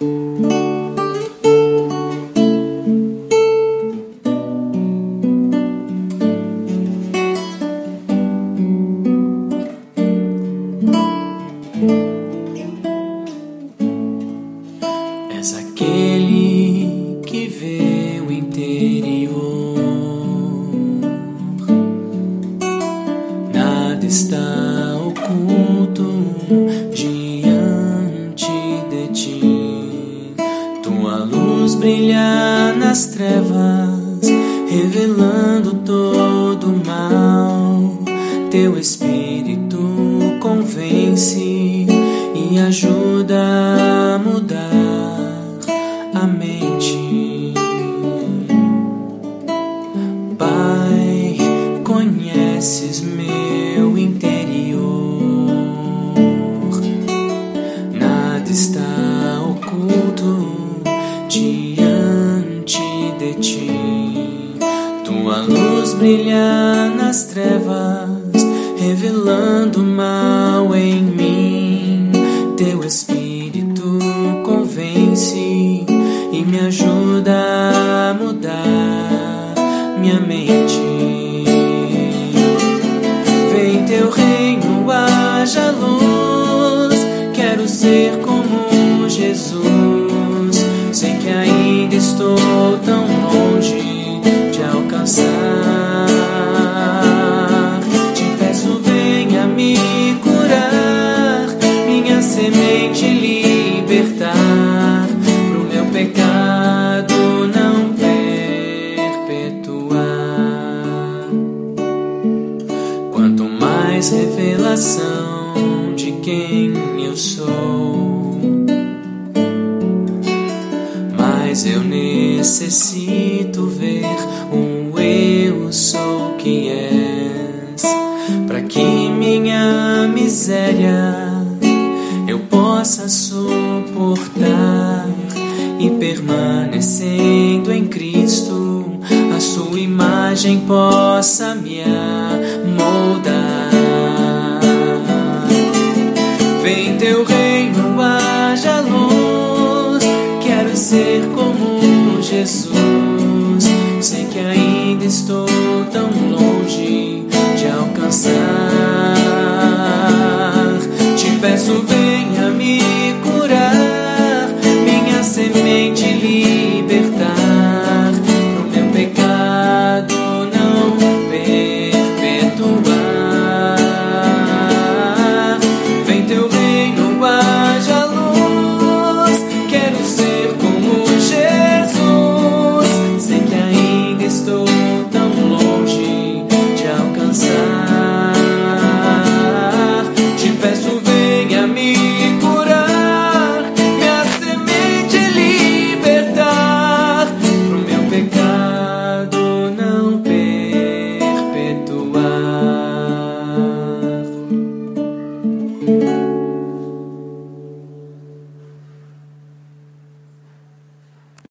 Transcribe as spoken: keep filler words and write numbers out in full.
És aquele que vê o interior, nada está oculto diante de ti. Tua luz brilha nas trevas, revelando todo o mal. Teu Espírito convence e ajuda a mudar a mente. Pai, conheces meu interior, nada está oculto diante de ti. Tua luz brilha nas trevas, revelando o mal em mim. Teu Espírito convence e me ajuda a mudar minha mente. Vem teu reino, haja luz. Quero ser como Jesus. Sei que ainda estou tão longe de alcançar. Te peço, venha me curar, minha semente libertar, pro meu pecado não perpetuar. Quanto mais revelação de quem eu sou, mas eu necessito ver o eu sou que és, para que minha miséria eu possa suportar e, permanecendo em Cristo, a sua imagem possa me moldar. Vem teu reino, haja luz. Quero ser como Jesus.